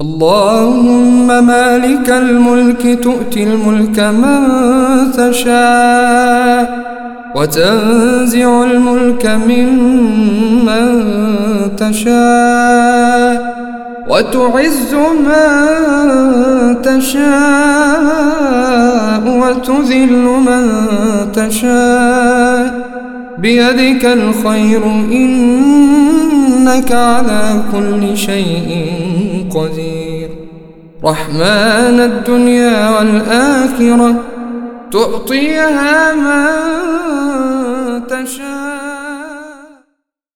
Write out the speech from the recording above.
اللهم مالك الملك تؤتي الملك من تشاء وتنزع الملك ممن تشاء وتعز من تشاء وتذل من تشاء بيدك الخير إنك على كل شيء قدير. رحمن الدنيا والآخرة تعطيها من تشاء